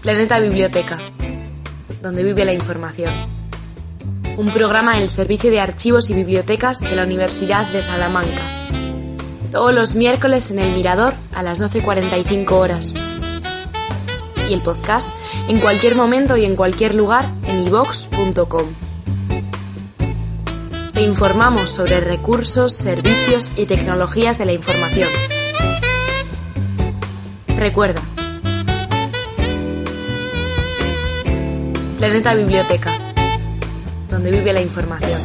Planeta Biblioteca, donde vive la información. Un programa del Servicio de Archivos y Bibliotecas de la Universidad de Salamanca. Todos los miércoles en El Mirador a las 12:45 horas. Y el podcast en cualquier momento y en cualquier lugar en iVox.com. Te informamos sobre recursos, servicios y tecnologías de la información. Recuerda, Planeta Biblioteca, donde vive la información.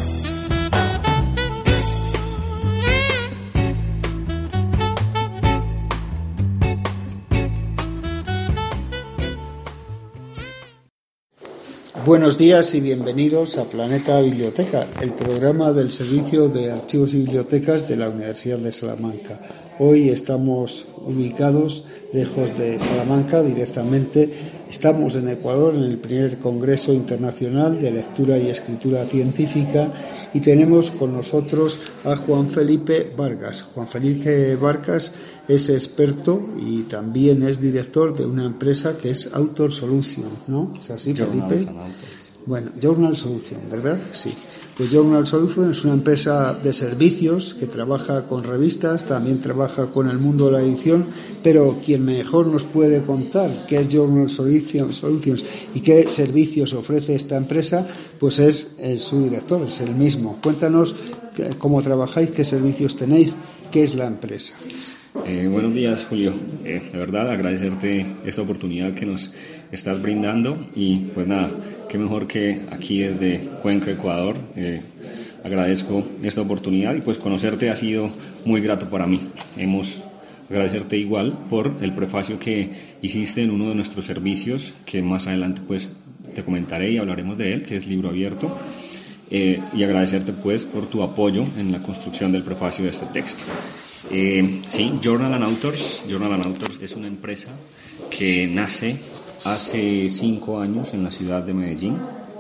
Buenos días y bienvenidos a Planeta Biblioteca, el programa del Servicio de Archivos y Bibliotecas de la Universidad de Salamanca. Hoy estamos ubicados lejos de Salamanca, directamente. Estamos en Ecuador, en el primer Congreso Internacional de Lectura y Escritura Científica, y tenemos con nosotros a Juan Felipe Vargas. Juan Felipe Vargas es experto y también es director de una empresa que es Author Solutions, ¿no? ¿Es así, Felipe? Bueno, Journal Solutions, ¿verdad? Sí. Pues Journal Solutions es una empresa de servicios que trabaja con revistas, también trabaja con el mundo de la edición, pero quien mejor nos puede contar qué es Journal Solutions y qué servicios ofrece esta empresa, pues es su director, es el mismo. Cuéntanos cómo trabajáis, qué servicios tenéis, qué es la empresa. Buenos días, Julio. De verdad, agradecerte esta oportunidad que nos estás brindando y pues nada, qué mejor que aquí desde Cuenca, Ecuador. Agradezco esta oportunidad y pues conocerte ha sido muy grato para mí. Agradecerte igual por el prefacio que hiciste en uno de nuestros servicios, que más adelante pues te comentaré y hablaremos de él, que es Libro Abierto. Y agradecerte pues por tu apoyo en la construcción del prefacio de este texto. Sí, Journal & Authors es una empresa que nace hace 5 años en la ciudad de Medellín.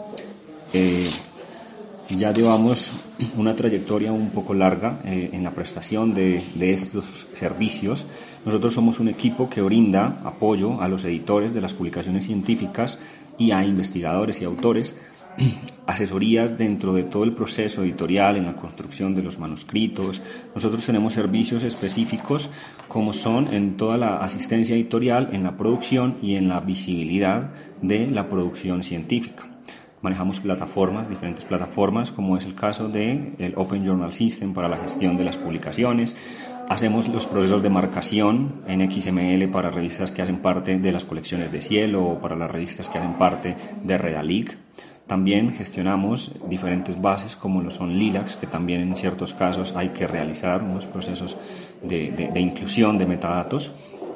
Ya llevamos una trayectoria un poco larga en la prestación de estos servicios. Nosotros somos un equipo que brinda apoyo a los editores de las publicaciones científicas y a investigadores y autores, asesorías dentro de todo el proceso editorial, en la construcción de los manuscritos. Nosotros tenemos servicios específicos como son en toda la asistencia editorial, en la producción y en la visibilidad de la producción científica. Manejamos diferentes plataformas, como es el caso del Open Journal System para la gestión de las publicaciones. Hacemos los procesos de marcación en XML para revistas que hacen parte de las colecciones de Cielo o para las revistas que hacen parte de Redalic. También gestionamos diferentes bases como lo son LILACs, que también en ciertos casos hay que realizar unos procesos de inclusión de metadatos.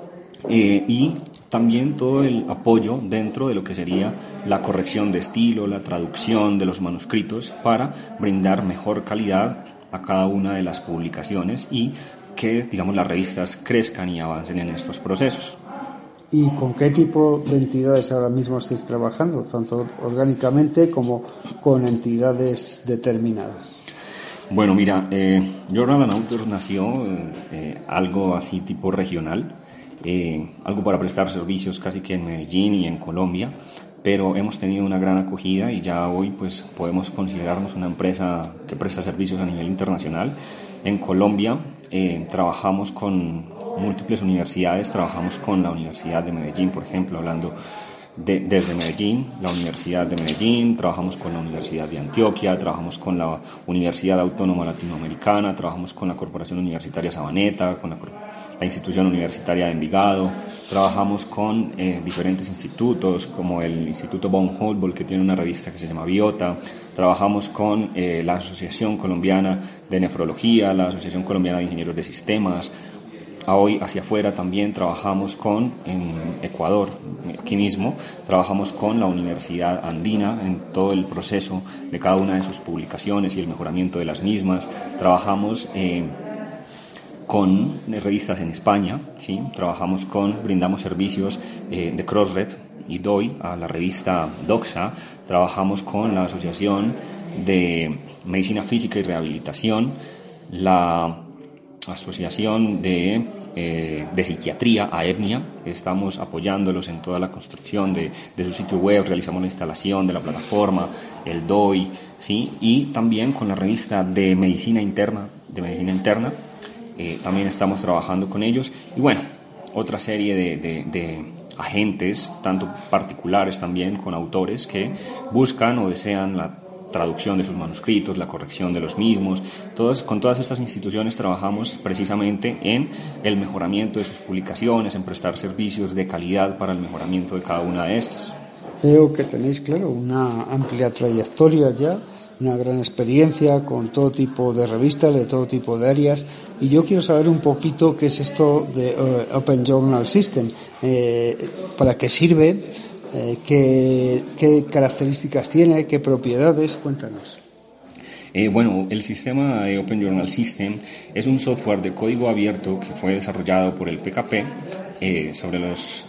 Y también todo el apoyo dentro de lo que sería la corrección de estilo, la traducción de los manuscritos para brindar mejor calidad a cada una de las publicaciones y que, las revistas crezcan y avancen en estos procesos. ¿Y con qué tipo de entidades ahora mismo estáis trabajando, tanto orgánicamente como con entidades determinadas? Bueno, mira, Journal & Authors nació algo así tipo regional, algo para prestar servicios casi que en Medellín y en Colombia, pero hemos tenido una gran acogida y ya hoy pues podemos considerarnos una empresa que presta servicios a nivel internacional. En Colombia trabajamos con múltiples universidades, trabajamos con la Universidad de Medellín, por ejemplo, hablando desde Medellín, la Universidad de Medellín, trabajamos con la Universidad de Antioquia, trabajamos con la Universidad Autónoma Latinoamericana, trabajamos con la Corporación Universitaria Sabaneta, con la Institución Universitaria de Envigado, trabajamos con diferentes institutos como el Instituto von Humboldt, que tiene una revista que se llama Biota, trabajamos con la Asociación Colombiana de Nefrología, la Asociación Colombiana de Ingenieros de Sistemas. Hoy hacia afuera también trabajamos en Ecuador, aquí mismo, trabajamos con la Universidad Andina en todo el proceso de cada una de sus publicaciones y el mejoramiento de las mismas. Trabajamos con revistas en España, ¿sí? Brindamos servicios de Crossref y doy a la revista Doxa. Trabajamos con la Asociación de Medicina Física y Rehabilitación, la asociación de psiquiatría, AEPNIA. Estamos apoyándolos en toda la construcción de su sitio web, realizamos la instalación de la plataforma, el DOI, ¿sí? Y también con la revista de medicina interna, también estamos trabajando con ellos. Y bueno, otra serie de agentes, tanto particulares también con autores que buscan o desean la traducción de sus manuscritos, la corrección de los mismos. Con todas estas instituciones trabajamos precisamente en el mejoramiento de sus publicaciones, en prestar servicios de calidad para el mejoramiento de cada una de estas. Veo que tenéis, claro, una amplia trayectoria ya, una gran experiencia con todo tipo de revistas, de todo tipo de áreas, y yo quiero saber un poquito qué es esto de Open Journal System, para qué sirve, qué características tiene, qué propiedades. Cuéntanos. Bueno, el sistema de Open Journal System es un software de código abierto que fue desarrollado por el PKP sobre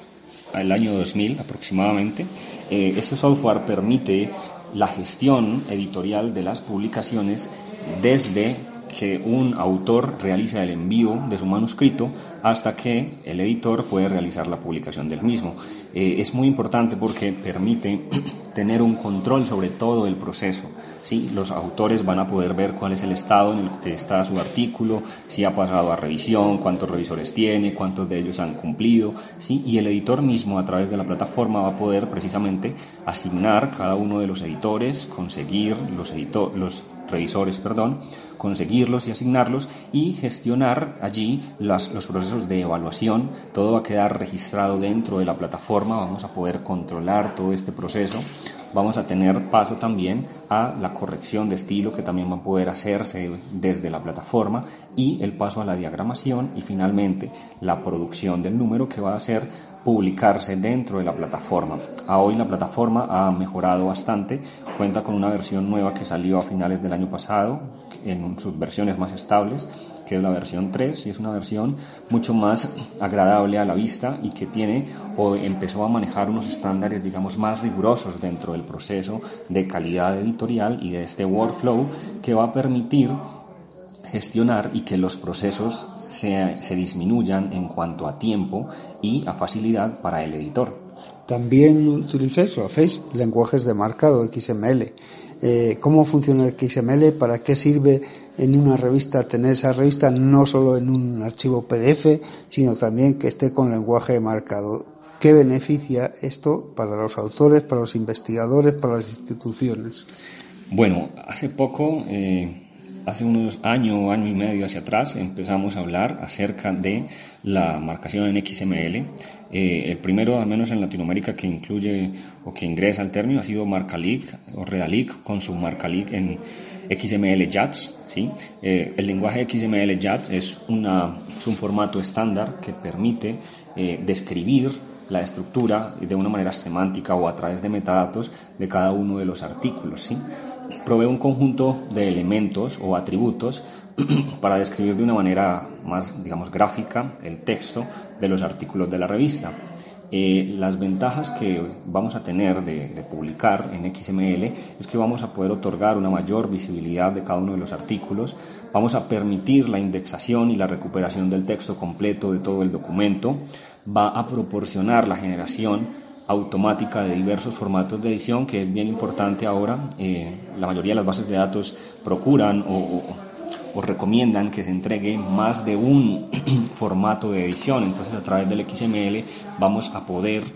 el año 2000 aproximadamente. Este software permite la gestión editorial de las publicaciones desde que un autor realiza el envío de su manuscrito hasta que el editor puede realizar la publicación del mismo. Es muy importante porque permite tener un control sobre todo el proceso, ¿sí? Los autores van a poder ver cuál es el estado en el que está su artículo, si ha pasado a revisión, cuántos revisores tiene, cuántos de ellos han cumplido, ¿sí? Y el editor mismo a través de la plataforma va a poder precisamente asignar cada uno de los editores, conseguir los revisores, conseguirlos y asignarlos y gestionar allí los procesos de evaluación. Todo va a quedar registrado dentro de la plataforma, vamos a poder controlar todo este proceso, vamos a tener paso también a la corrección de estilo que también va a poder hacerse desde la plataforma y el paso a la diagramación y finalmente la producción del número que va a ser publicarse dentro de la plataforma. Hoy la plataforma ha mejorado bastante, cuenta con una versión nueva que salió a finales del año pasado en sus versiones más estables, que es la versión 3, y es una versión mucho más agradable a la vista y que empezó a manejar unos estándares, digamos, más rigurosos dentro del proceso de calidad editorial y de este workflow que va a permitir gestionar y que los procesos se disminuyan en cuanto a tiempo y a facilidad para el editor. También utilizáis o hacéis lenguajes de marcado XML. ¿Cómo funciona el XML? ¿Para qué sirve en una revista tener esa revista no solo en un archivo PDF, sino también que esté con lenguaje de marcado? ¿Qué beneficia esto para los autores, para los investigadores, para las instituciones? Bueno, hace poco, hace unos año y medio hacia atrás, empezamos a hablar acerca de la marcación en XML. El primero, al menos en Latinoamérica, que incluye o que ingresa al término ha sido Marcalic o Redalic con su Marcalic en XML JATS, ¿sí? El lenguaje XML JATS es un formato estándar que permite describir la estructura de una manera semántica o a través de metadatos de cada uno de los artículos, ¿sí? Provee un conjunto de elementos o atributos para describir de una manera más, digamos, gráfica el texto de los artículos de la revista. Las ventajas que vamos a tener de publicar en XML es que vamos a poder otorgar una mayor visibilidad de cada uno de los artículos, vamos a permitir la indexación y la recuperación del texto completo de todo el documento, va a proporcionar la generación automática de diversos formatos de edición, que es bien importante ahora. La mayoría de las bases de datos procuran o recomiendan que se entregue más de un formato de edición. Entonces, a través del XML vamos a poder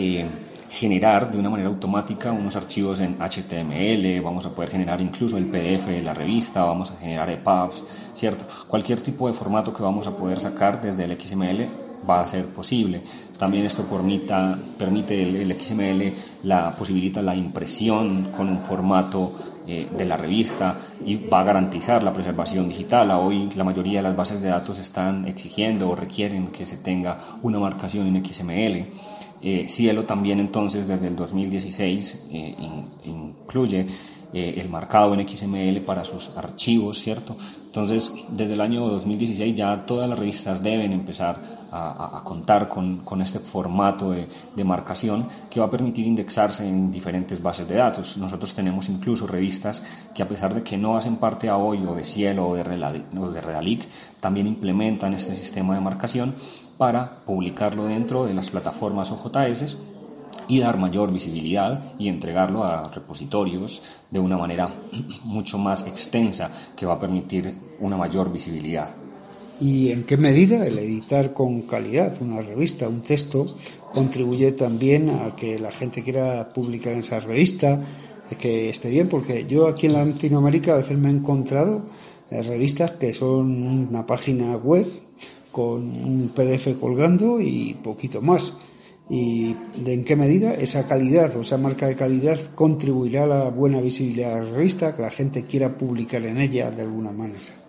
generar de una manera automática unos archivos en HTML, vamos a poder generar incluso el PDF de la revista, vamos a generar EPUBs, ¿cierto? Cualquier tipo de formato que vamos a poder sacar desde el XML va a ser posible. También esto permite el XML, posibilita la impresión con un formato de la revista y va a garantizar la preservación digital. Hoy la mayoría de las bases de datos están exigiendo o requieren que se tenga una marcación en XML. Cielo también entonces desde el 2016 incluye el marcado en XML para sus archivos, ¿cierto? Entonces, desde el año 2016 ya todas las revistas deben empezar a contar con este formato de marcación que va a permitir indexarse en diferentes bases de datos. Nosotros tenemos incluso revistas que, a pesar de que no hacen parte a hoy o de Cielo o de Redalic, también implementan este sistema de marcación para publicarlo dentro de las plataformas OJS y dar mayor visibilidad y entregarlo a repositorios de una manera mucho más extensa que va a permitir una mayor visibilidad. ¿Y en qué medida el editar con calidad una revista, un texto, contribuye también a que la gente quiera publicar en esa revista, que esté bien? Porque yo aquí en Latinoamérica a veces me he encontrado revistas que son una página web con un PDF colgando y poquito más. ¿Y de en qué medida esa calidad o esa marca de calidad contribuirá a la buena visibilidad de la revista, que la gente quiera publicar en ella de alguna manera?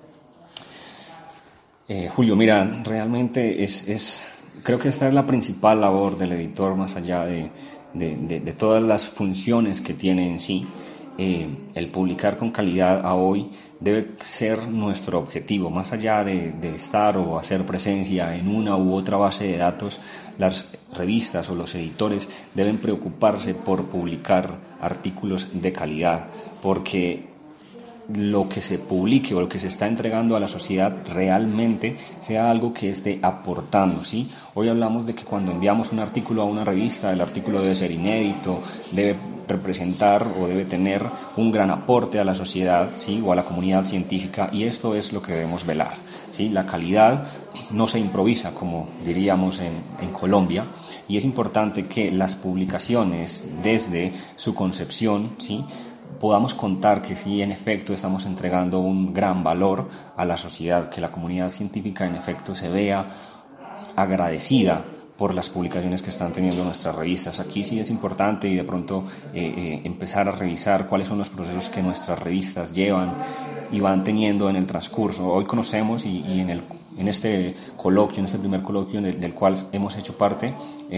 Julio, mira, realmente creo que esta es la principal labor del editor, más allá de todas las funciones que tiene en sí. El publicar con calidad a hoy debe ser nuestro objetivo, más allá de estar o hacer presencia en una u otra base de datos. Las revistas o los editores deben preocuparse por publicar artículos de calidad, porque lo que se publique o lo que se está entregando a la sociedad realmente sea algo que esté aportando, ¿sí? Hoy hablamos de que cuando enviamos un artículo a una revista, el artículo debe ser inédito, debe representar o debe tener un gran aporte a la sociedad, ¿sí? O a la comunidad científica, y esto es lo que debemos velar, ¿sí? La calidad no se improvisa, como diríamos en Colombia, y es importante que las publicaciones, desde su concepción, ¿sí?, podamos contar que sí, en efecto, estamos entregando un gran valor a la sociedad, que la comunidad científica, en efecto, se vea agradecida por las publicaciones que están teniendo nuestras revistas. Aquí sí es importante y de pronto empezar a revisar cuáles son los procesos que nuestras revistas llevan y van teniendo en el transcurso. Hoy conocemos y en este coloquio, en este primer coloquio del cual hemos hecho parte,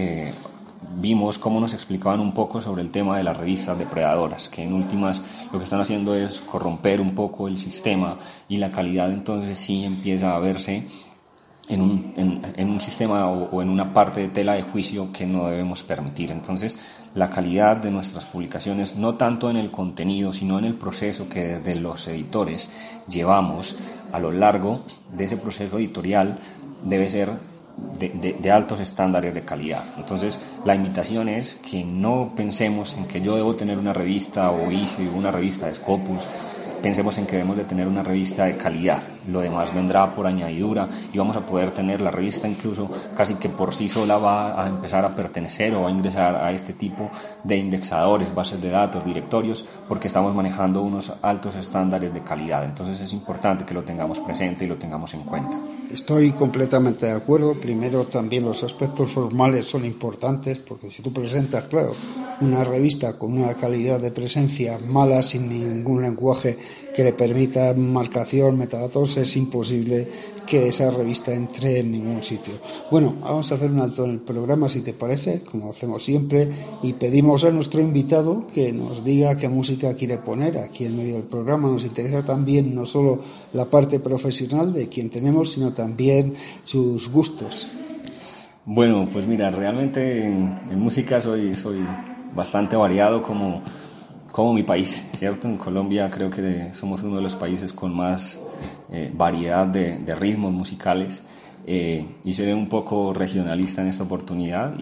vimos cómo nos explicaban un poco sobre el tema de las revistas depredadoras, que en últimas lo que están haciendo es corromper un poco el sistema, y la calidad entonces sí empieza a verse en un sistema o en una parte de tela de juicio que no debemos permitir. Entonces, la calidad de nuestras publicaciones, no tanto en el contenido, sino en el proceso que desde los editores llevamos a lo largo de ese proceso editorial, debe ser de altos estándares de calidad. Entonces, la invitación es que no pensemos en que yo debo tener una revista o hice una revista de Scopus. Pensemos en que debemos de tener una revista de calidad. Lo demás vendrá por añadidura y vamos a poder tener la revista incluso casi que por sí sola va a empezar a pertenecer o a ingresar a este tipo de indexadores, bases de datos, directorios, porque estamos manejando unos altos estándares de calidad. Entonces es importante que lo tengamos presente y lo tengamos en cuenta. Estoy completamente de acuerdo. Primero, también los aspectos formales son importantes, porque si tú presentas, claro, una revista con una calidad de presencia mala, sin ningún lenguaje que le permita marcación, metadatos, es imposible que esa revista entre en ningún sitio. Bueno, vamos a hacer un alto en el programa, si te parece, como hacemos siempre, y pedimos a nuestro invitado que nos diga qué música quiere poner aquí en medio del programa. Nos interesa también no solo la parte profesional de quien tenemos, sino también sus gustos. Bueno, pues mira, realmente en música soy bastante variado como mi país, ¿cierto? En Colombia creo que somos uno de los países con más variedad de ritmos musicales, y seré un poco regionalista en esta oportunidad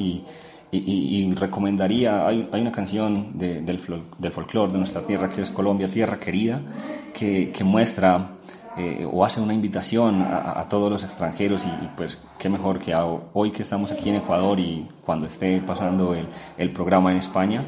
y recomendaría, hay una canción del folclore de nuestra tierra, que es Colombia, Tierra Querida, que muestra o hace una invitación a todos los extranjeros, y pues qué mejor que hoy que estamos aquí en Ecuador y cuando esté pasando el programa en España,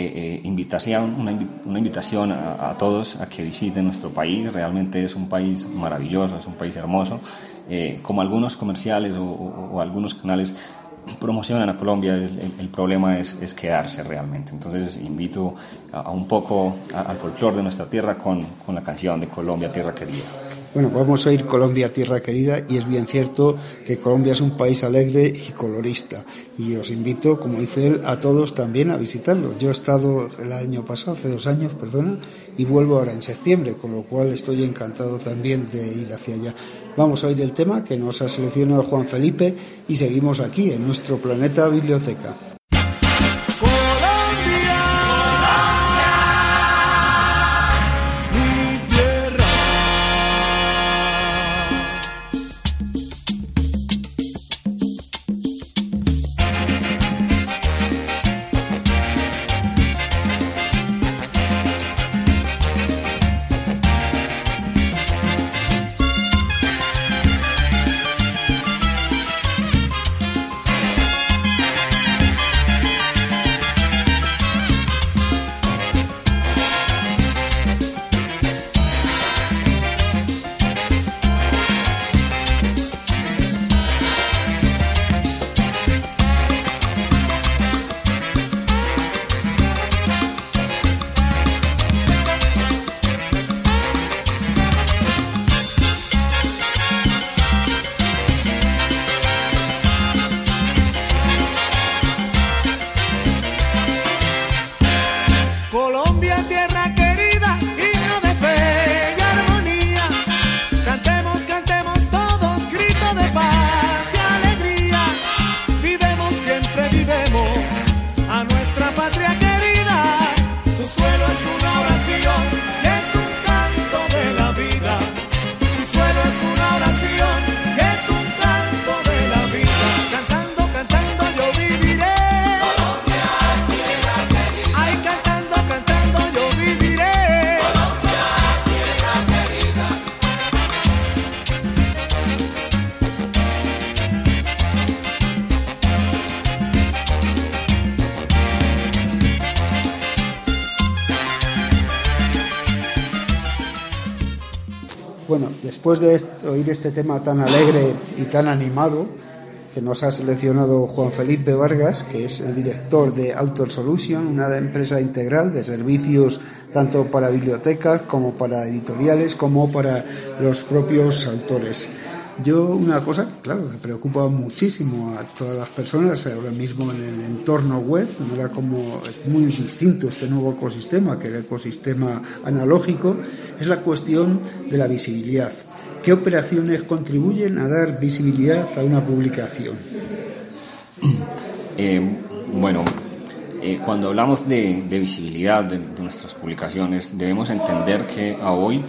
una invitación a todos a que visiten nuestro país. Realmente es un país maravilloso, es un país hermoso, como algunos comerciales o algunos canales promocionan a Colombia, el problema es quedarse realmente. Entonces invito a un poco al folclore de nuestra tierra con la canción de Colombia, Tierra Querida. Bueno, vamos a ir Colombia, tierra querida, y es bien cierto que Colombia es un país alegre y colorista, y os invito, como dice él, a todos también a visitarlo. Yo he estado el año pasado, hace 2 años, y vuelvo ahora en septiembre, con lo cual estoy encantado también de ir hacia allá. Vamos a oír el tema que nos ha seleccionado Juan Felipe y seguimos aquí en nuestro Planeta Biblioteca. Bueno, después de oír este tema tan alegre y tan animado que nos ha seleccionado Juan Felipe Vargas, que es el director de Author Solution, una empresa integral de servicios tanto para bibliotecas como para editoriales como para los propios autores. Yo, una cosa que, claro, me preocupa muchísimo a todas las personas ahora mismo en el entorno web, ahora como es muy distinto este nuevo ecosistema que el ecosistema analógico, es la cuestión de la visibilidad. ¿Qué operaciones contribuyen a dar visibilidad a una publicación? Cuando hablamos de visibilidad de nuestras publicaciones, debemos entender que a hoy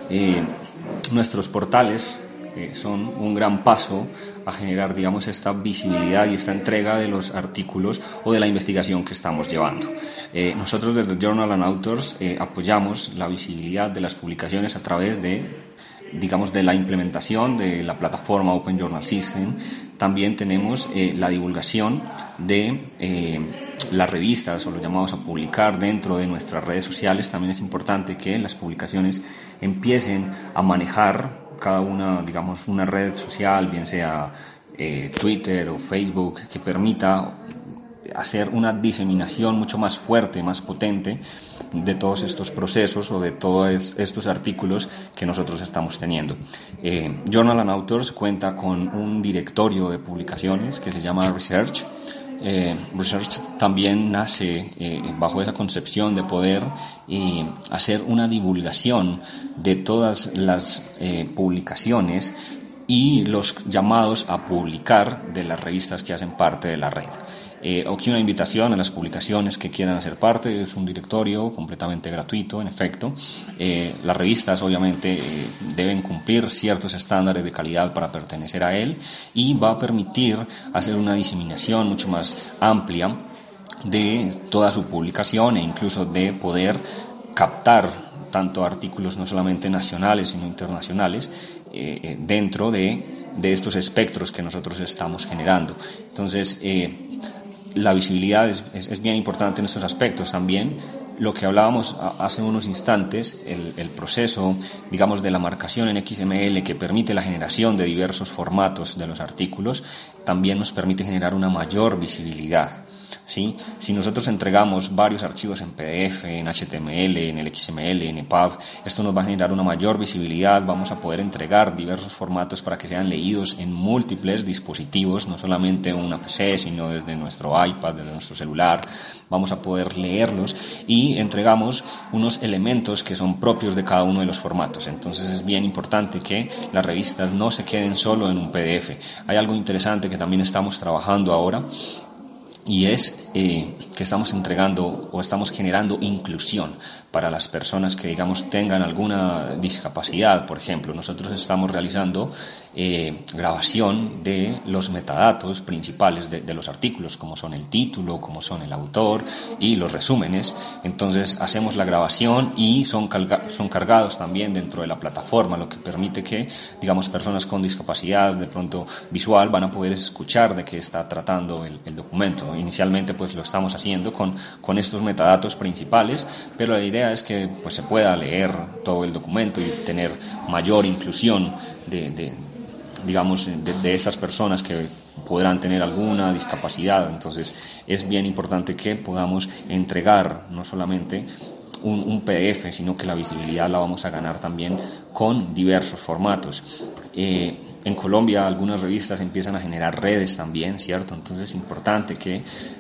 nuestros portales son un gran paso a generar, digamos, esta visibilidad y esta entrega de los artículos o de la investigación que estamos llevando. Nosotros desde Journal and Authors apoyamos la visibilidad de las publicaciones a través de, digamos, de la implementación de la plataforma Open Journal System. También tenemos la divulgación de las revistas, o lo llamamos a publicar dentro de nuestras redes sociales. También es importante que las publicaciones empiecen a manejar cada una, digamos, una red social, bien sea Twitter o Facebook, que permita hacer una diseminación mucho más fuerte, más potente de todos estos procesos o de todos estos artículos que nosotros estamos teniendo. Journal and Authors cuenta con un directorio de publicaciones que se llama Research. Research también nace bajo esa concepción de poder hacer una divulgación de todas las publicaciones y los llamados a publicar de las revistas que hacen parte de la red. Aquí una invitación a las publicaciones que quieran hacer parte. Es un directorio completamente gratuito, en efecto. Las revistas obviamente deben cumplir ciertos estándares de calidad para pertenecer a él, y va a permitir hacer una diseminación mucho más amplia de toda su publicación, e incluso de poder captar tanto artículos no solamente nacionales sino internacionales dentro de estos espectros que nosotros estamos generando. Entonces, la visibilidad es bien importante en estos aspectos. También lo que hablábamos hace unos instantes, el proceso, digamos, de la marcación en XML, que permite la generación de diversos formatos de los artículos, también nos permite generar una mayor visibilidad. ¿sí? Si nosotros entregamos varios archivos en PDF, en HTML, en el XML, en EPUB, esto nos va a generar una mayor visibilidad, vamos a poder entregar diversos formatos para que sean leídos en múltiples dispositivos, no solamente en una PC, sino desde nuestro iPad, desde nuestro celular, vamos a poder leerlos y entregamos unos elementos que son propios de cada uno de los formatos. Entonces es bien importante que las revistas no se queden solo en un PDF. Hay algo interesante que también estamos trabajando ahora, y es que estamos entregando o estamos generando inclusión para las personas que, digamos, tengan alguna discapacidad. Por ejemplo, nosotros estamos realizando grabación de los metadatos principales de los artículos, como son el título, como son el autor y los resúmenes. Entonces hacemos la grabación y son cargados también dentro de la plataforma, lo que permite que, digamos, personas con discapacidad de pronto visual van a poder escuchar de qué está tratando el documento. Inicialmente pues lo estamos haciendo con estos metadatos principales, pero la idea es que pues se pueda leer todo el documento y tener mayor inclusión de estas personas que podrán tener alguna discapacidad. Entonces es bien importante que podamos entregar no solamente un PDF, sino que la visibilidad la vamos a ganar también con diversos formatos. En Colombia algunas revistas empiezan a generar redes también, ¿cierto? Entonces es importante que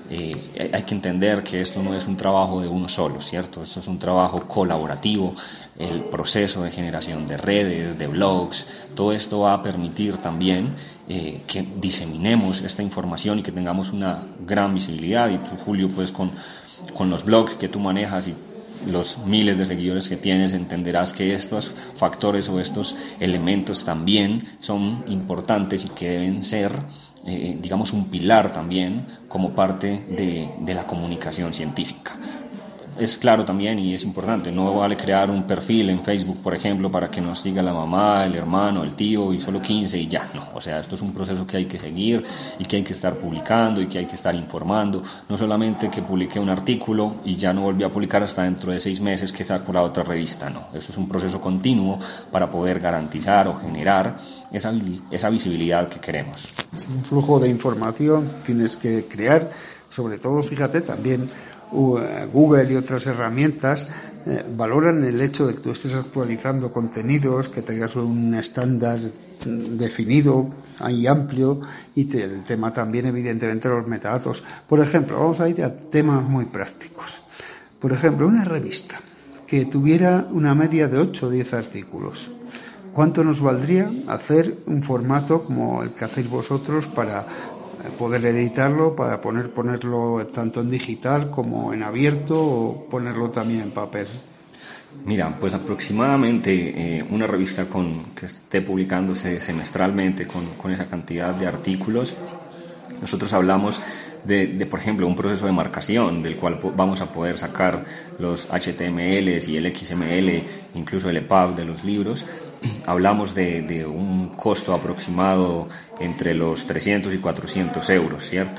hay que entender que esto no es un trabajo de uno solo, ¿cierto? Esto es un trabajo colaborativo. El proceso de generación de redes, de blogs, todo esto va a permitir también que diseminemos esta información y que tengamos una gran visibilidad. Y tú, Julio, pues con los blogs que tú manejas y los miles de seguidores que tienes, entenderás que estos factores o estos elementos también son importantes y que deben ser, digamos, un pilar también como parte de la comunicación científica. Es claro también, y es importante, no vale crear un perfil en Facebook, por ejemplo, para que nos siga la mamá, el hermano, el tío y solo 15 y ya, no. O sea, esto es un proceso que hay que seguir y que hay que estar publicando y que hay que estar informando. No solamente que publiqué un artículo y ya no volví a publicar hasta dentro de 6 meses que saco la otra revista, no. Esto es un proceso continuo para poder garantizar o generar esa visibilidad que queremos. Es un flujo de información tienes que crear, sobre todo, fíjate, también Google y otras herramientas valoran el hecho de que tú estés actualizando contenidos, que tengas un estándar definido y amplio, y el tema también, evidentemente, los metadatos. Por ejemplo, vamos a ir a temas muy prácticos. Por ejemplo, una revista que tuviera una media de 8 o 10 artículos. ¿Cuánto nos valdría hacer un formato como el que hacéis vosotros para poder editarlo, para ponerlo tanto en digital como en abierto, o ponerlo también en papel? Mira, pues aproximadamente una revista que esté publicándose semestralmente con esa cantidad de artículos, nosotros hablamos de, por ejemplo, un proceso de marcación del cual vamos a poder sacar los HTMLs y el XML, incluso el EPUB de los libros. Hablamos de un costo aproximado entre los 300 y 400 euros, ¿cierto?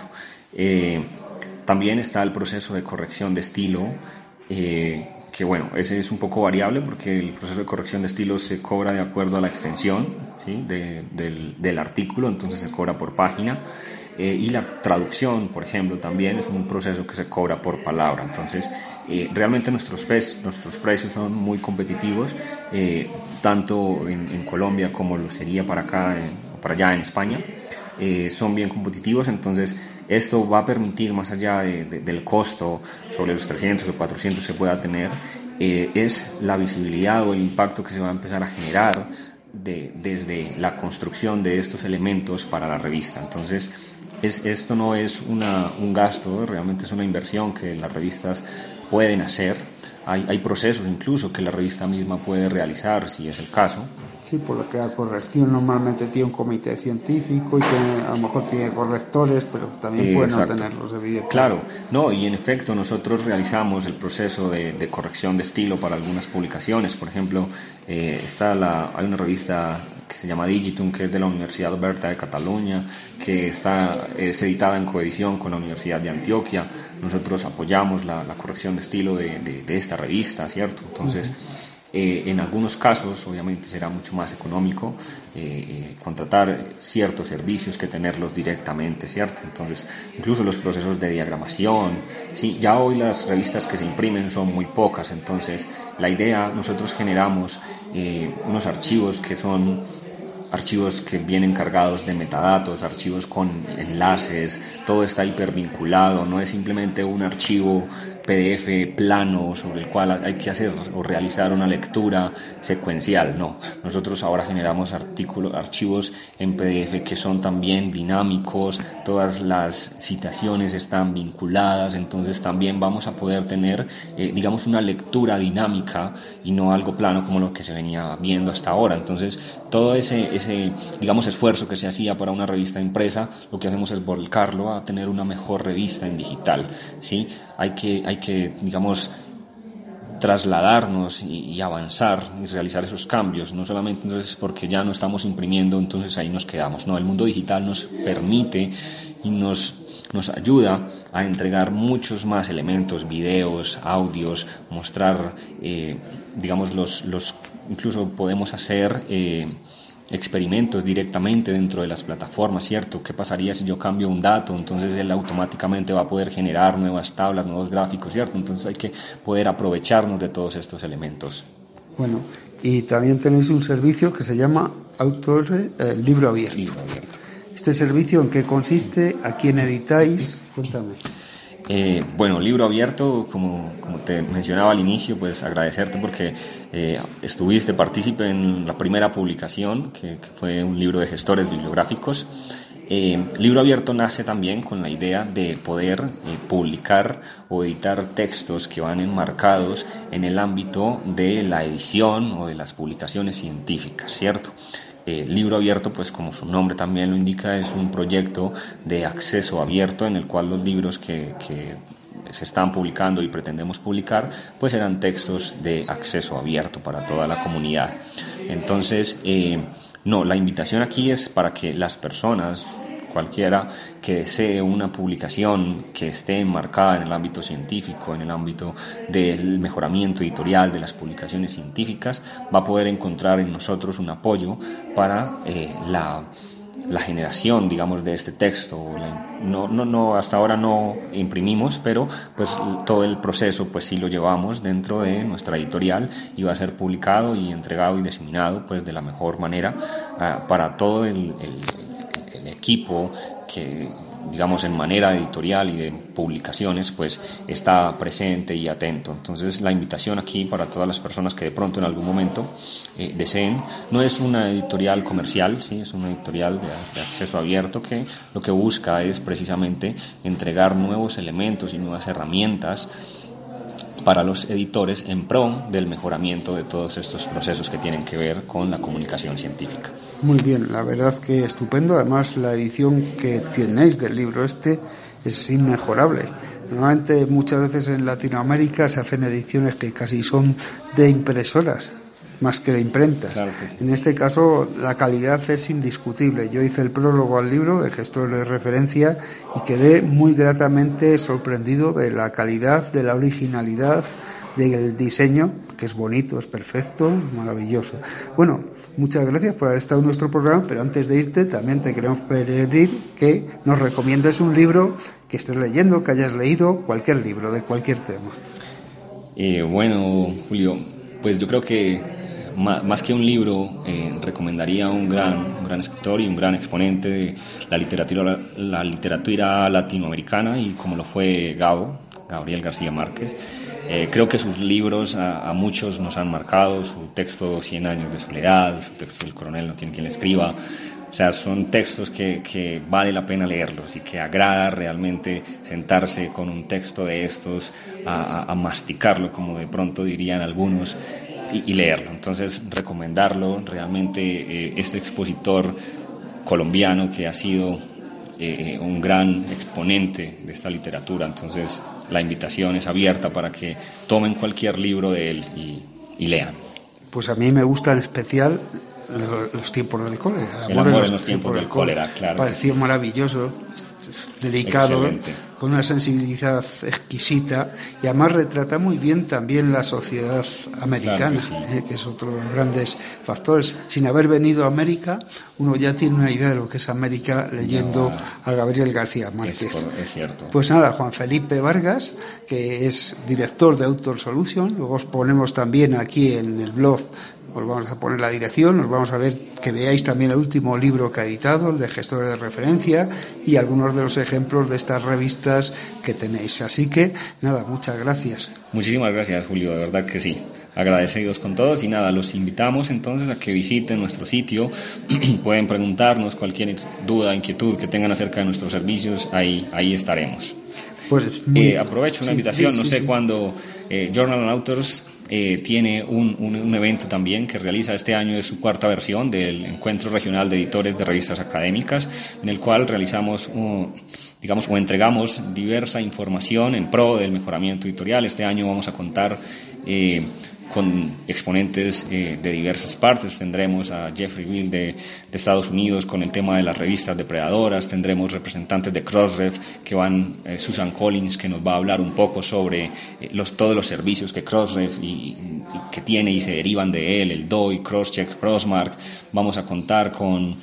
También está el proceso de corrección de estilo, que bueno, ese es un poco variable porque el proceso de corrección de estilo se cobra de acuerdo a la extensión, ¿sí?, del artículo, entonces se cobra por página. Y la traducción, por ejemplo, también es un proceso que se cobra por palabra. Entonces, realmente nuestros precios son muy competitivos, tanto en Colombia como lo sería para acá, para allá en España. Son bien competitivos, entonces esto va a permitir, más allá del costo sobre los 300 o 400 se pueda tener, es la visibilidad o el impacto que se va a empezar a generar desde la construcción de estos elementos para la revista. Entonces, esto no es un gasto, realmente es una inversión que las revistas pueden hacer. Hay procesos incluso que la revista misma puede realizar, si es el caso. Sí, por lo que la corrección normalmente tiene un comité científico y a lo mejor tiene correctores, pero también pueden no tenerlos, evidentemente. Claro, no, y en efecto nosotros realizamos el proceso de corrección de estilo para algunas publicaciones. Por ejemplo, hay una revista que se llama Digitum, que es de la Universidad Oberta de Cataluña, que es editada en coedición con la Universidad de Antioquia. Nosotros apoyamos la corrección de estilo de esta revista, ¿cierto? Entonces, En algunos casos, obviamente, será mucho más económico contratar ciertos servicios que tenerlos directamente, ¿cierto? Entonces, incluso los procesos de diagramación, sí, ya hoy las revistas que se imprimen son muy pocas, entonces la idea, nosotros generamos unos archivos que son archivos que vienen cargados de metadatos, archivos con enlaces, todo está hipervinculado, no es simplemente un archivo PDF plano sobre el cual hay que hacer o realizar una lectura secuencial, no. Nosotros ahora generamos archivos en PDF que son también dinámicos, todas las citaciones están vinculadas, entonces también vamos a poder tener, digamos, una lectura dinámica y no algo plano como lo que se venía viendo hasta ahora. Entonces, todo ese digamos, esfuerzo que se hacía para una revista impresa, lo que hacemos es volcarlo a tener una mejor revista en digital, ¿sí? Hay que digamos, trasladarnos y avanzar y realizar esos cambios, no solamente entonces porque ya no estamos imprimiendo, entonces ahí nos quedamos, no, el mundo digital nos permite y nos ayuda a entregar muchos más elementos, videos, audios, mostrar, digamos, incluso podemos hacer experimentos directamente dentro de las plataformas, ¿cierto? ¿Qué pasaría si yo cambio un dato? Entonces él automáticamente va a poder generar nuevas tablas, nuevos gráficos, ¿cierto? Entonces hay que poder aprovecharnos de todos estos elementos. Bueno, y también tenéis un servicio que se llama Libro Abierto. Libro Abierto. ¿Este servicio en qué consiste? ¿A quién editáis? Cuéntame. Bueno, Libro Abierto, como te mencionaba al inicio, pues agradecerte porque estuviste partícipe en la primera publicación, que fue un libro de gestores bibliográficos. Libro Abierto nace también con la idea de poder publicar o editar textos que van enmarcados en el ámbito de la edición o de las publicaciones científicas, ¿cierto? Libro Abierto, pues como su nombre también lo indica, es un proyecto de acceso abierto en el cual los libros que se están publicando y pretendemos publicar, pues serán textos de acceso abierto para toda la comunidad. Entonces, la invitación aquí es para que las personas, cualquiera que desee una publicación que esté enmarcada en el ámbito científico, en el ámbito del mejoramiento editorial de las publicaciones científicas, va a poder encontrar en nosotros un apoyo para la generación, digamos, de este texto. Hasta ahora no imprimimos, pero pues todo el proceso pues sí lo llevamos dentro de nuestra editorial y va a ser publicado y entregado y diseminado pues de la mejor manera para todo el equipo que, digamos, en manera editorial y de publicaciones, pues está presente y atento. Entonces, la invitación aquí para todas las personas que de pronto en algún momento deseen, no es una editorial comercial, ¿sí? Es una editorial de acceso abierto que lo que busca es precisamente entregar nuevos elementos y nuevas herramientas para los editores en pro del mejoramiento de todos estos procesos que tienen que ver con la comunicación científica. Muy bien, la verdad que estupendo. Además, la edición que tenéis del libro es inmejorable. Normalmente, muchas veces en Latinoamérica se hacen ediciones que casi son de impresoras, más que de imprentas. Claro que sí. En este caso, la calidad es indiscutible. Yo hice el prólogo al libro de gestor de referencia y quedé muy gratamente sorprendido de la calidad, de la originalidad, del diseño, que es bonito, es perfecto, maravilloso. Bueno, muchas gracias por haber estado en nuestro programa, pero antes de irte también te queremos pedir que nos recomiendes un libro que estés leyendo, que hayas leído, cualquier libro, de cualquier tema. Bueno, Julio, pues yo creo que más que un libro, recomendaría un gran escritor y un gran exponente de la literatura latinoamericana, y como lo fue Gabriel García Márquez. Creo que sus libros a muchos nos han marcado, su texto 100 años de soledad, su texto El coronel no tiene quien le escriba. O sea, son textos que vale la pena leerlos y que agrada realmente sentarse con un texto de estos a masticarlo, como de pronto dirían algunos, y leerlo. Entonces, recomendarlo realmente, este expositor colombiano que ha sido un gran exponente de esta literatura. Entonces, la invitación es abierta para que tomen cualquier libro de él y lean. Pues a mí me gusta en especial los tiempos del cólera. El amor en los tiempos del cólera, claro. Pareció maravilloso, delicado, excelente, con una sensibilidad exquisita, y además retrata muy bien también la sociedad americana, claro que sí, que es otro de los grandes factores. Sin haber venido a América, uno ya tiene una idea de lo que es América leyendo a Gabriel García Márquez. Es cierto. Pues nada, Juan Felipe Vargas, que es director de Author Solution, luego os ponemos también aquí en el blog, os vamos a poner la dirección, os vamos a ver que veáis también el último libro que ha editado, el de Gestores de Referencia, y algunos de los ejemplos de estas revistas que tenéis. Así que, nada, muchas gracias. Muchísimas gracias, Julio, de verdad que sí. Agradecidos con todos, y nada, los invitamos entonces a que visiten nuestro sitio. Pueden preguntarnos cualquier duda, inquietud que tengan acerca de nuestros servicios, ahí estaremos. Pues aprovecho una invitación, no sé cuándo Journal and Authors tiene un evento también que realiza este año, es su cuarta versión del Encuentro Regional de Editores de Revistas Académicas, en el cual realizamos o entregamos diversa información en pro del mejoramiento editorial. Este año vamos a contar con exponentes de diversas partes. Tendremos a Jeffrey Bill de Estados Unidos con el tema de las revistas depredadoras, tendremos representantes de Crossref que van, Susan Collins, que nos va a hablar un poco sobre todos los servicios que Crossref y que tiene y se derivan de él, el DOI, Crosscheck, Crossmark. Vamos a contar con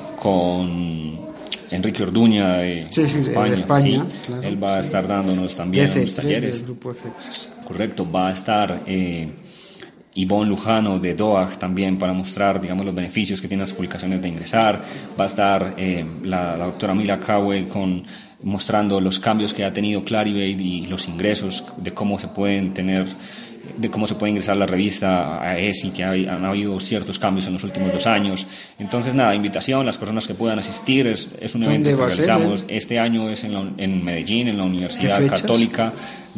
Enrique Orduña de España. Sí, claro, él va a estar dándonos también unos talleres. Grupo C3. Correcto, va a estar Ivonne Lujano de DOAG también para mostrar, digamos, los beneficios que tienen las publicaciones de ingresar. Va a estar la doctora Mila Cowell mostrando los cambios que ha tenido Clarivate y los ingresos, de cómo se puede ingresar la revista a ESI, que han habido ciertos cambios en los últimos 2 años. Entonces, nada, invitación, las personas que puedan asistir, es un evento que realizamos este año, es en Medellín, en la Universidad Católica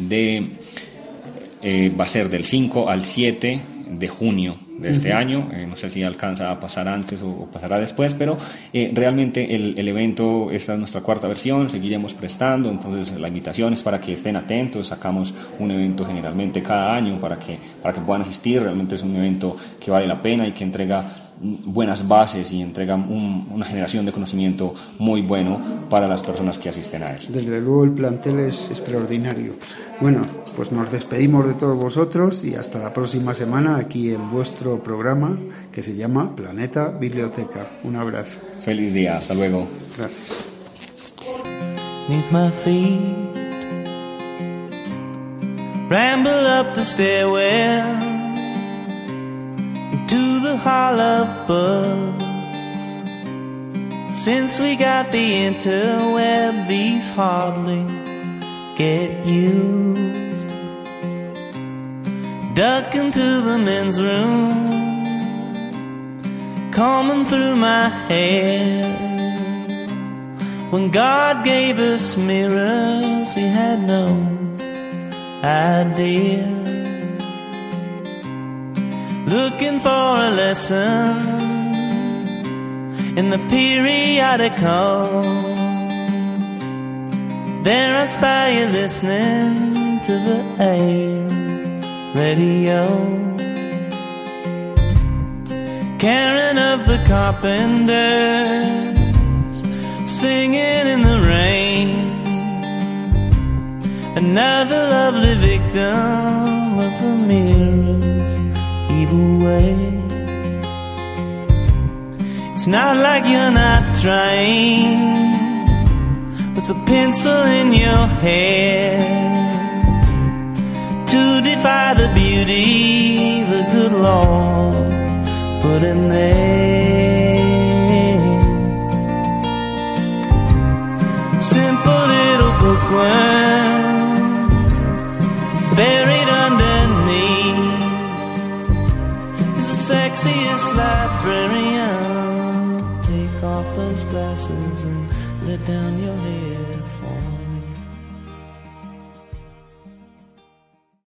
va a ser del 5 al 7 de junio de este año. No sé si alcanza a pasar antes o pasará después, pero realmente el evento, esta es nuestra cuarta versión, seguiremos prestando, entonces la invitación es para que estén atentos. Sacamos un evento generalmente cada año para que puedan asistir. Realmente es un evento que vale la pena y que entrega buenas bases y entrega una generación de conocimiento muy bueno para las personas que asisten a él. Desde luego el plantel es extraordinario. Bueno, pues nos despedimos de todos vosotros y hasta la próxima semana aquí en vuestro programa que se llama Planeta Biblioteca. Un abrazo. Feliz día, hasta luego. Gracias. Beneath my feet, ramble up the stairwell to the hall of books. Since we got the interweb, these hardly get used. Duck into the men's room, combing through my hair. When God gave us mirrors, He had no idea. Looking for a lesson in the periodical. There I spy you listening to the AM radio. Karen of the Carpenters, singing in the rain. Another lovely victim of the mirror's evil way. It's not like you're not trying with a pencil in your hair to defy the beauty the good Lord put in there. Simple little bookworm buried underneath is the sexiest librarian. Take off those glasses and let down your hair for